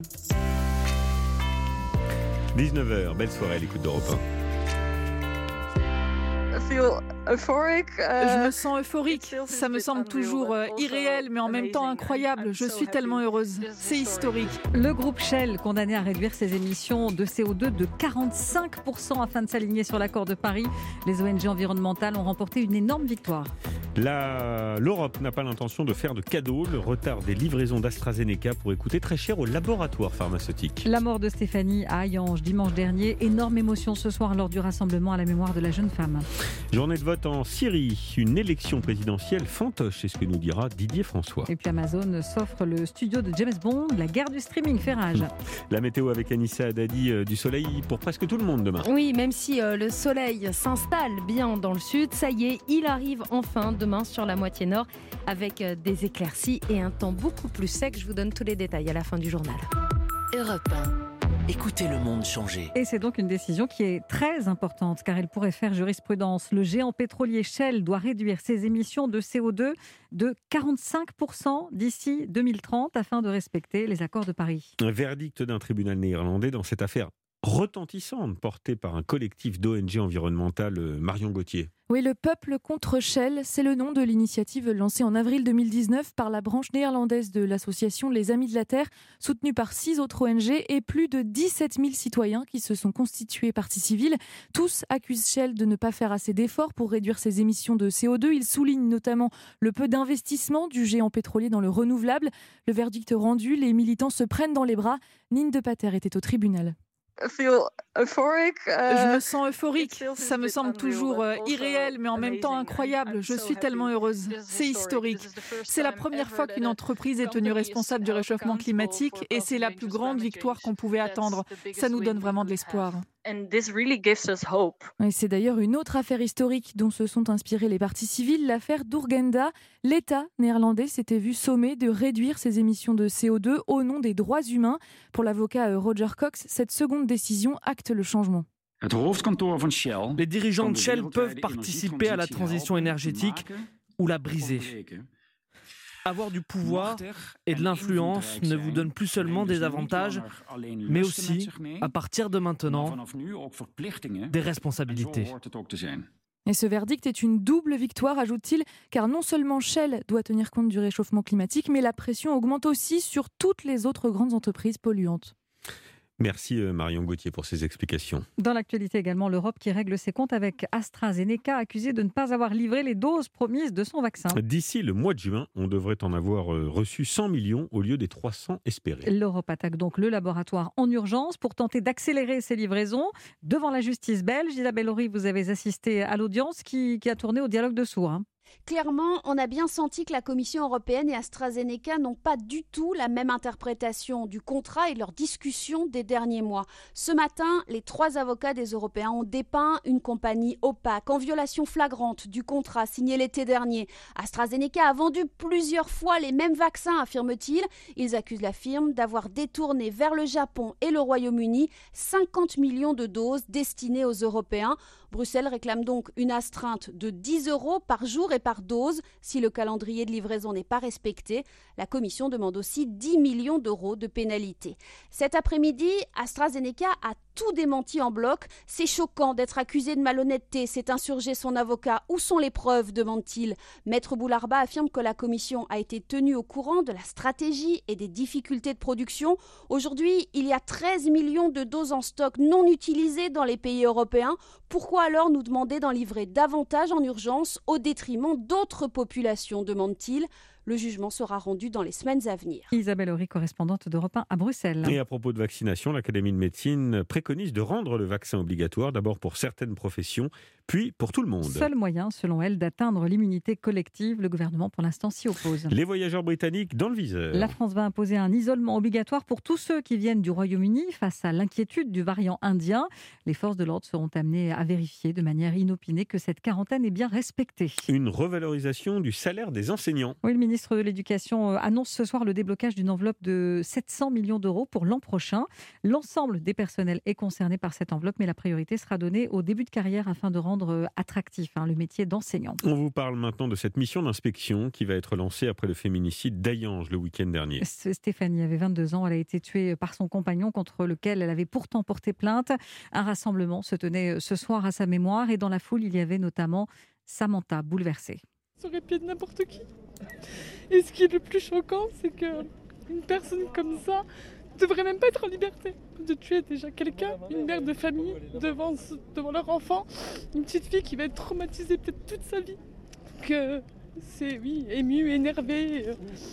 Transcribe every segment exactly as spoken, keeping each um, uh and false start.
dix-neuf heures, belle soirée à l'écoute d'Europe un. Je me sens euphorique. Ça me semble toujours euh, irréel, mais en même temps incroyable. Je suis tellement heureuse. C'est historique. Le groupe Shell, condamné à réduire ses émissions de C O deux de quarante-cinq pour cent afin de s'aligner sur l'accord de Paris. Les O N G environnementales ont remporté une énorme victoire. La... L'Europe n'a pas l'intention de faire de cadeaux. Le retard des livraisons d'AstraZeneca pourrait coûter très cher aux laboratoires pharmaceutiques. La mort de Stéphanie à Hayange dimanche dernier. Énorme émotion ce soir lors du rassemblement à la mémoire de la jeune femme. Journée de vote en Syrie. Une élection présidentielle fantoche, c'est ce que nous dira Didier François. Et puis Amazon s'offre le studio de James Bond. La guerre du streaming fait rage. La météo avec Anissa Haddadi, euh, du soleil pour presque tout le monde demain. Oui, même si euh, le soleil s'installe bien dans le sud, ça y est, il arrive enfin demain sur la moitié nord avec euh, des éclaircies et un temps beaucoup plus sec. Je vous donne tous les détails à la fin du journal. Europe un. Écoutez le monde changer. Et c'est donc une décision qui est très importante car elle pourrait faire jurisprudence. Le géant pétrolier Shell doit réduire ses émissions de C O deux de quarante-cinq pour cent d'ici deux mille trente afin de respecter les accords de Paris. Un verdict d'un tribunal néerlandais dans cette affaire retentissante portée par un collectif d'O N G environnementales, Marion Gauthier. Oui, le peuple contre Shell, c'est le nom de l'initiative lancée en avril deux mille dix-neuf par la branche néerlandaise de l'association Les Amis de la Terre, soutenue par six autres O N G et plus de dix-sept mille citoyens qui se sont constitués partie civile. Tous accusent Shell de ne pas faire assez d'efforts pour réduire ses émissions de C O deux. Ils soulignent notamment le peu d'investissement du géant pétrolier dans le renouvelable. Le verdict rendu, les militants se prennent dans les bras. Nine de Pater était au tribunal. Je me sens euphorique. Ça me semble toujours euh, irréel, mais en même temps incroyable. Je suis tellement heureuse. C'est historique. C'est la première fois qu'une entreprise est tenue responsable du réchauffement climatique et c'est la plus grande victoire qu'on pouvait attendre. Ça nous donne vraiment de l'espoir. Et c'est d'ailleurs une autre affaire historique dont se sont inspirés les partis civils, l'affaire d'Urgenda. L'État néerlandais s'était vu sommé de réduire ses émissions de C O deux au nom des droits humains. Pour l'avocat Roger Cox, cette seconde décision acte le changement. Les dirigeants de Shell peuvent participer à la transition énergétique ou la briser. Avoir du pouvoir et de l'influence ne vous donne plus seulement des avantages, mais aussi, à partir de maintenant, des responsabilités. Et ce verdict est une double victoire, ajoute-t-il, car non seulement Shell doit tenir compte du réchauffement climatique, mais la pression augmente aussi sur toutes les autres grandes entreprises polluantes. Merci Marion Gauthier pour ces explications. Dans l'actualité également, l'Europe qui règle ses comptes avec AstraZeneca, accusé de ne pas avoir livré les doses promises de son vaccin. D'ici le mois de juin, on devrait en avoir reçu cent millions au lieu des trois cents espérés. L'Europe attaque donc le laboratoire en urgence pour tenter d'accélérer ses livraisons. Devant la justice belge, Isabelle Horry, vous avez assisté à l'audience qui, qui a tourné au dialogue de sourds. Hein. Clairement, on a bien senti que la Commission européenne et AstraZeneca n'ont pas du tout la même interprétation du contrat et de leurs discussions des derniers mois. Ce matin, les trois avocats des Européens ont dépeint une compagnie opaque, en violation flagrante du contrat signé l'été dernier. AstraZeneca a vendu plusieurs fois les mêmes vaccins, affirme-t-il. Ils accusent la firme d'avoir détourné vers le Japon et le Royaume-Uni cinquante millions de doses destinées aux Européens. Bruxelles réclame donc une astreinte de dix euros par jour et par dose si le calendrier de livraison n'est pas respecté. La Commission demande aussi dix millions d'euros de pénalité. Cet après-midi, AstraZeneca a tout démenti en bloc. C'est choquant d'être accusé de malhonnêteté, s'est insurgé son avocat. Où sont les preuves, demande-t-il. Maître Boularba affirme que la Commission a été tenue au courant de la stratégie et des difficultés de production. Aujourd'hui, il y a treize millions de doses en stock non utilisées dans les pays européens. Pourquoi alors nous demander d'en livrer davantage en urgence au détriment d'autres populations, demande-t-il. Le jugement sera rendu dans les semaines à venir. Isabelle Horry, correspondante d'Europe un à Bruxelles. Et à propos de vaccination, l'Académie de médecine préconise de rendre le vaccin obligatoire, d'abord pour certaines professions, puis pour tout le monde. Seul moyen, selon elle, d'atteindre l'immunité collective. Le gouvernement, pour l'instant, s'y oppose. Les voyageurs britanniques dans le viseur. La France va imposer un isolement obligatoire pour tous ceux qui viennent du Royaume-Uni face à l'inquiétude du variant indien. Les forces de l'ordre seront amenées à vérifier de manière inopinée que cette quarantaine est bien respectée. Une revalorisation du salaire des enseignants. Oui, le ministre ministre de l'Éducation annonce ce soir le déblocage d'une enveloppe de sept cents millions d'euros pour l'an prochain. L'ensemble des personnels est concerné par cette enveloppe, mais la priorité sera donnée au début de carrière afin de rendre attractif hein, le métier d'enseignant. On vous parle maintenant de cette mission d'inspection qui va être lancée après le féminicide d'Ayange le week-end dernier. Stéphanie avait vingt-deux ans. Elle a été tuée par son compagnon contre lequel elle avait pourtant porté plainte. Un rassemblement se tenait ce soir à sa mémoire et dans la foule, il y avait notamment Samantha, bouleversée. Ça aurait pu être n'importe qui. Et ce qui est le plus choquant, c'est qu'une personne comme ça ne devrait même pas être en liberté. De tuer déjà quelqu'un, une mère de famille, devant, devant leur enfant, une petite fille qui va être traumatisée peut-être toute sa vie. Donc euh, c'est, oui, émue, énervée.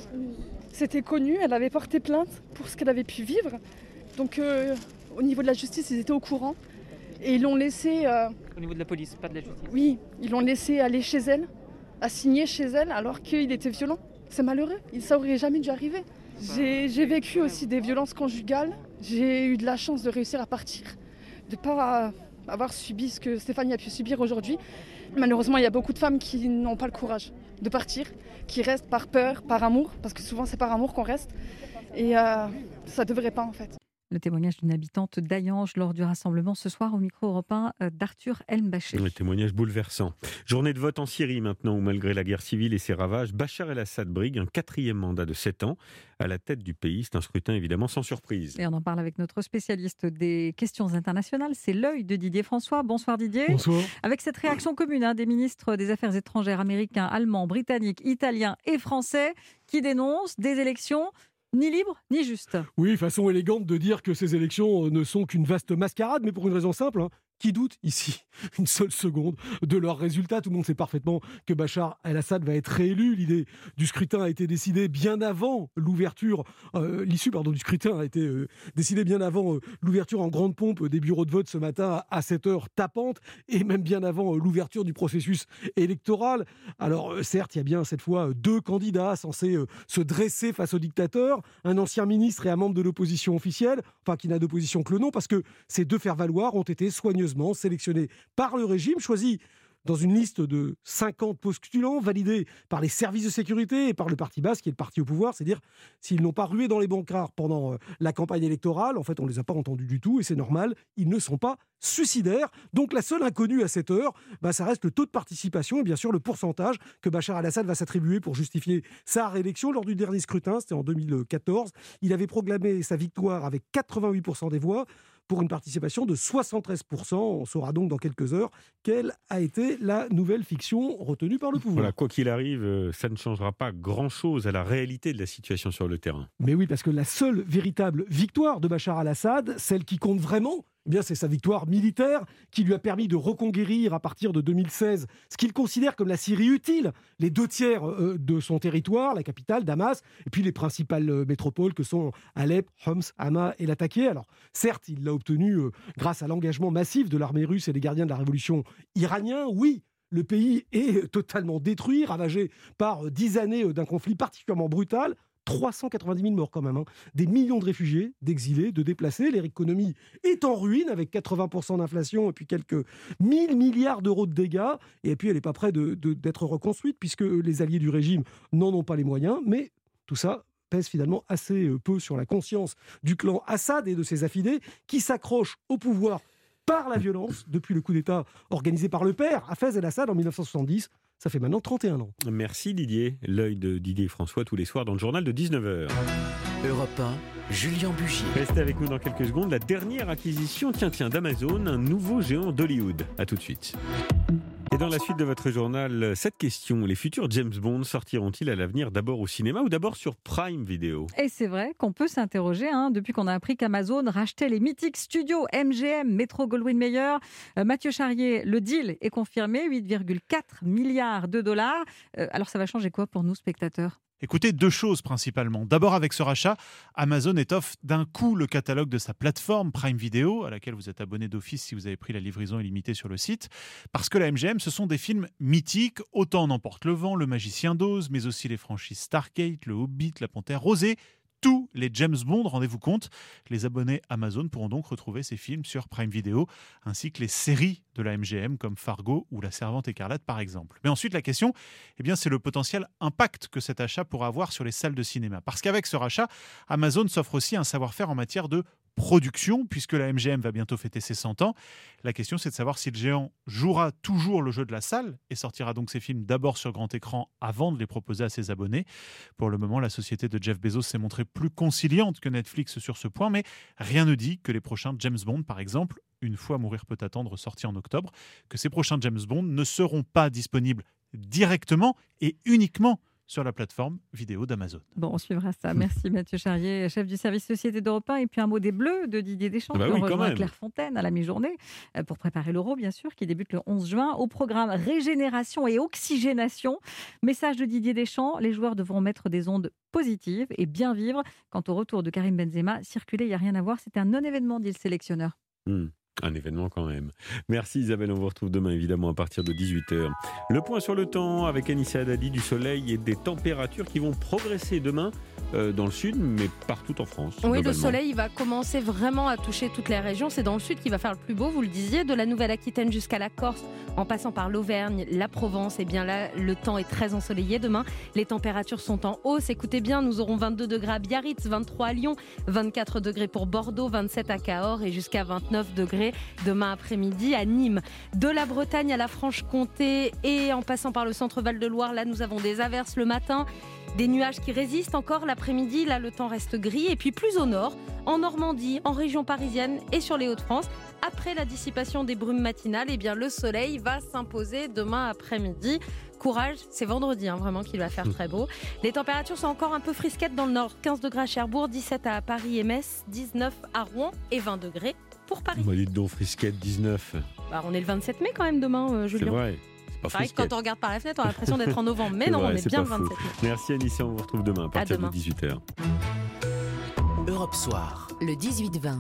C'était connu, elle avait porté plainte pour ce qu'elle avait pu vivre. Donc euh, au niveau de la justice, ils étaient au courant. Et ils l'ont laissé... Euh, au niveau de la police, pas de la justice. Oui, ils l'ont laissé aller chez elle, assigner chez elle, alors qu'il était violent. C'est malheureux, ça aurait jamais dû arriver. J'ai, j'ai vécu aussi des violences conjugales. J'ai eu de la chance de réussir à partir, de ne pas avoir subi ce que Stéphanie a pu subir aujourd'hui. Malheureusement, il y a beaucoup de femmes qui n'ont pas le courage de partir, qui restent par peur, par amour, parce que souvent c'est par amour qu'on reste. Et euh, ça ne devrait pas en fait. Le témoignage d'une habitante d'Ayange lors du rassemblement ce soir au micro européen d'Arthur Elmbaché. Un témoignage bouleversant. Journée de vote en Syrie maintenant, où malgré la guerre civile et ses ravages, Bachar el-Assad brigue un quatrième mandat de sept ans à la tête du pays. C'est un scrutin évidemment sans surprise. Et on en parle avec notre spécialiste des questions internationales, c'est l'œil de Didier François. Bonsoir Didier. Bonsoir. Avec cette réaction commune hein, des ministres des Affaires étrangères américains, allemands, britanniques, italiens et français qui dénoncent des élections ni libre, ni juste. Oui, façon élégante de dire que ces élections ne sont qu'une vaste mascarade, mais pour une raison simple. Hein. Qui doute ici une seule seconde de leurs résultats? Tout le monde sait parfaitement que Bachar el-Assad va être réélu. L'idée du scrutin a été décidée bien avant l'ouverture, euh, l'issue pardon, du scrutin a été euh, décidée bien avant euh, l'ouverture en grande pompe des bureaux de vote ce matin à sept heures tapantes, et même bien avant euh, l'ouverture du processus électoral. Alors euh, certes, il y a bien cette fois deux candidats censés euh, se dresser face au dictateur, un ancien ministre et un membre de l'opposition officielle, enfin qui n'a d'opposition que le nom, parce que ces deux faire-valoir ont été soigneusement sélectionnés par le régime, choisis dans une liste de cinquante postulants, validés par les services de sécurité et par le parti Basse, qui est le parti au pouvoir. C'est-à-dire, s'ils n'ont pas rué dans les bancards pendant euh, la campagne électorale, en fait, on ne les a pas entendus du tout, et c'est normal, ils ne sont pas suicidaires. Donc la seule inconnue à cette heure, bah, ça reste le taux de participation et bien sûr le pourcentage que Bachar el-Assad va s'attribuer pour justifier sa réélection. Lors du dernier scrutin, c'était en deux mille quatorze, il avait proclamé sa victoire avec quatre-vingt-huit pour cent des voix, pour une participation de soixante-treize pour cent. On saura donc dans quelques heures quelle a été la nouvelle fiction retenue par le pouvoir. Voilà, quoi qu'il arrive, ça ne changera pas grand-chose à la réalité de la situation sur le terrain. Mais oui, parce que la seule véritable victoire de Bachar el-Assad, celle qui compte vraiment, eh bien, c'est sa victoire militaire qui lui a permis de reconquérir à partir de deux mille seize ce qu'il considère comme la Syrie utile, les deux tiers de son territoire, la capitale, Damas, et puis les principales métropoles que sont Alep, Homs, Hama et Latakia. Alors certes, il l'a obtenu grâce à l'engagement massif de l'armée russe et des gardiens de la révolution iranienne, oui. Le pays est totalement détruit, ravagé par dix années d'un conflit particulièrement brutal. trois cent quatre-vingt-dix mille morts quand même, hein. Des millions de réfugiés, d'exilés, de déplacés. L'économie est en ruine avec quatre-vingts pour cent d'inflation et puis quelques mille milliards d'euros de dégâts. Et puis elle n'est pas prête de, de, d'être reconstruite puisque les alliés du régime n'en ont pas les moyens. Mais tout ça pèse finalement assez peu sur la conscience du clan Assad et de ses affidés qui s'accrochent au pouvoir par la violence depuis le coup d'État organisé par le père, Hafez el-Assad, en mille neuf cent soixante-dix. Ça fait maintenant trente et un ans. Merci Didier. L'œil de Didier François tous les soirs dans le journal de dix-neuf heures. Europe un, Julien Bugier. Restez avec nous dans quelques secondes. La dernière acquisition, tiens, tiens, d'Amazon, un nouveau géant d'Hollywood. À tout de suite. Et dans la suite de votre journal, cette question, les futurs James Bond sortiront-ils à l'avenir d'abord au cinéma ou d'abord sur Prime Video? Et c'est vrai qu'on peut s'interroger, hein, depuis qu'on a appris qu'Amazon rachetait les mythiques studios M G M, Metro-Goldwyn-Mayer. Euh, Mathieu Charrier, le deal est confirmé, huit virgule quatre milliards de dollars. Euh, alors ça va changer quoi pour nous, spectateurs? Écoutez, deux choses principalement. D'abord, avec ce rachat, Amazon étoffe d'un coup le catalogue de sa plateforme Prime Video, à laquelle vous êtes abonné d'office si vous avez pris la livraison illimitée sur le site. Parce que la M G M, ce sont des films mythiques, autant N'emporte le vent, Le Magicien d'Oz, mais aussi les franchises Stargate, Le Hobbit, La Panthère Rosée. tous les James Bond, rendez-vous compte. Les abonnés Amazon pourront donc retrouver ces films sur Prime Video, ainsi que les séries de la M G M comme Fargo ou La Servante écarlate par exemple. Mais ensuite la question, eh bien, c'est le potentiel impact que cet achat pourra avoir sur les salles de cinéma. Parce qu'avec ce rachat, Amazon s'offre aussi un savoir-faire en matière de production, puisque la M G M va bientôt fêter ses cent ans. La question, c'est de savoir si le géant jouera toujours le jeu de la salle et sortira donc ses films d'abord sur grand écran avant de les proposer à ses abonnés. Pour le moment, la société de Jeff Bezos s'est montrée plus conciliante que Netflix sur ce point, mais rien ne dit que les prochains James Bond, par exemple, Une fois mourir peut attendre, sorti en octobre, que ces prochains James Bond ne seront pas disponibles directement et uniquement sur la plateforme vidéo d'Amazon. Bon, on suivra ça. Merci Mathieu Charrier, chef du service Société d'Europe un. Et puis un mot des Bleus de Didier Deschamps, bah qui oui, ont rejoint même. Clairefontaine à la mi-journée pour préparer l'Euro, bien sûr, qui débute le onze juin. Au programme régénération et oxygénation. Message de Didier Deschamps, les joueurs devront mettre des ondes positives et bien vivre. Quant au retour de Karim Benzema, circuler, il n'y a rien à voir. C'est un non-événement, dit le sélectionneur. Mmh. Un événement quand même. Merci Isabelle, on vous retrouve demain évidemment à partir de dix-huit heures. Le point sur le temps avec Anissa Haddadi, du soleil et des températures qui vont progresser demain euh, dans le sud, mais partout en France. Oui, globalement. le soleil va commencer vraiment à toucher toutes les régions. C'est dans le sud qu'il va faire le plus beau, vous le disiez, de la Nouvelle-Aquitaine jusqu'à la Corse, en passant par l'Auvergne, la Provence. Et bien là, le temps est très ensoleillé demain. Les températures sont en hausse. Écoutez bien, nous aurons vingt-deux degrés à Biarritz, vingt-trois à Lyon, vingt-quatre degrés pour Bordeaux, vingt-sept à Cahors et jusqu'à vingt-neuf degrés demain après-midi à Nîmes. De la Bretagne à la Franche-Comté et en passant par le centre Val-de-Loire, là nous avons des averses le matin, des nuages qui résistent encore l'après-midi, là le temps reste gris. Et puis plus au nord, en Normandie, en région parisienne et sur les Hauts-de-France, après la dissipation des brumes matinales, eh bien le soleil va s'imposer demain après-midi. Courage, c'est vendredi hein, vraiment qu'il va faire très beau. Les températures sont encore un peu frisquettes dans le nord, quinze degrés à Cherbourg, dix-sept à Paris et Metz, dix-neuf à Rouen et vingt degrés pour Paris. Bah, dites donc, frisquette dix-neuf. Bah, on est le vingt-sept mai quand même demain, euh, Julien. C'est vrai. C'est pas pareil, frisquette. quand on regarde par la fenêtre, on a l'impression d'être en novembre. Mais C'est non, vrai, on est c'est bien pas le faux. vingt-sept mai. Merci Anissa, on vous retrouve demain à partir demain. de dix-huit heures. Europe Soir. Le dix-huit vingt.